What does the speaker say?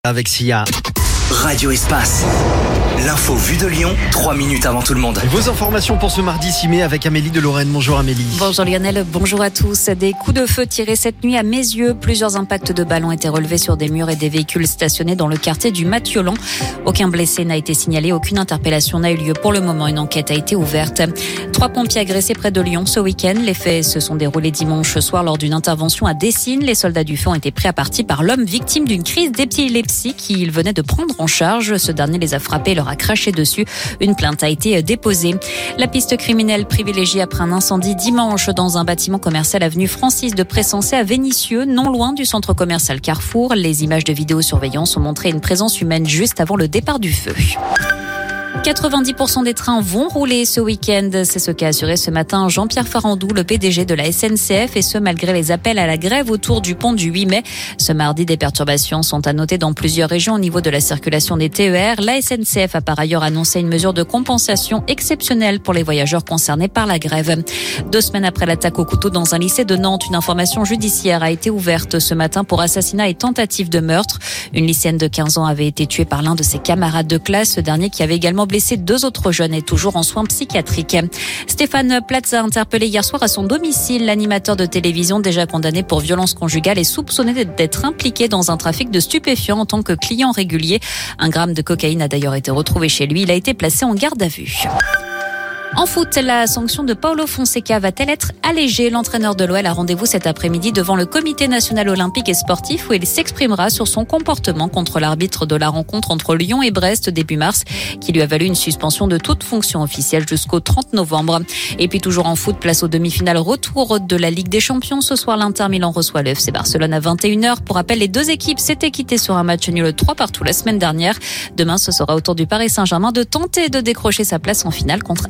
avec Sia. Radio Espace. L'info vue de Lyon, 3 minutes avant tout le monde. Vos informations pour ce mardi 6 mai avec Amélie de Lorraine. Bonjour Amélie. Bonjour Lionel, bonjour à tous. Des coups de feu tirés cette nuit à Meyzieux. Plusieurs impacts de balles ont été relevés sur des murs et des véhicules stationnés dans le quartier du Mathiolan. Aucun blessé n'a été signalé, aucune interpellation n'a eu lieu. Pour le moment, une enquête a été ouverte. 3 pompiers agressés près de Lyon ce week-end. Les faits se sont déroulés dimanche soir lors d'une intervention à Dessines. Les soldats du feu ont été pris à partie par l'homme victime d'une crise d'épilepsie qu'il venait de prendre en charge. Ce dernier les a frappés et leur a craché dessus. Une plainte a été déposée. La piste criminelle privilégiée après un incendie dimanche dans un bâtiment commercial avenue Francis de Pressensé à Vénissieux, non loin du centre commercial Carrefour. Les images de vidéosurveillance ont montré une présence humaine juste avant le départ du feu. 90% des trains vont rouler ce week-end. C'est ce qu'a assuré ce matin Jean-Pierre Farandou, le PDG de la SNCF, et ce malgré les appels à la grève autour du pont du 8 mai. Ce mardi, des perturbations sont à noter dans plusieurs régions au niveau de la circulation des TER. La SNCF a par ailleurs annoncé une mesure de compensation exceptionnelle pour les voyageurs concernés par la grève. 2 semaines après l'attaque au couteau dans un lycée de Nantes, une information judiciaire a été ouverte ce matin pour assassinat et tentative de meurtre. Une lycéenne de 15 ans avait été tuée par l'un de ses camarades de classe. Ce dernier qui avait également blessé 2 autres jeunes est toujours en soins psychiatriques. Stéphane Platz a interpellé hier soir à son domicile l'animateur de télévision déjà condamné pour violence conjugale et soupçonné d'être impliqué dans un trafic de stupéfiants en tant que client régulier. 1 gramme de cocaïne a d'ailleurs été retrouvé chez lui. Il a été placé en garde à vue. En foot, la sanction de Paulo Fonseca va-t-elle être allégée? L'entraîneur de l'OL a rendez-vous cet après-midi devant le Comité national olympique et sportif où il s'exprimera sur son comportement contre l'arbitre de la rencontre entre Lyon et Brest début mars qui lui a valu une suspension de toute fonction officielle jusqu'au 30 novembre. Et puis toujours en foot, place aux demi-finales retour de la Ligue des Champions. Ce soir, l'Inter Milan reçoit le FC Barcelone à 21h. Pour rappel, les 2 équipes s'étaient quittées sur un match nul 3-3 la semaine dernière. Demain, ce sera au tour du Paris Saint-Germain de tenter de décrocher sa place en finale contre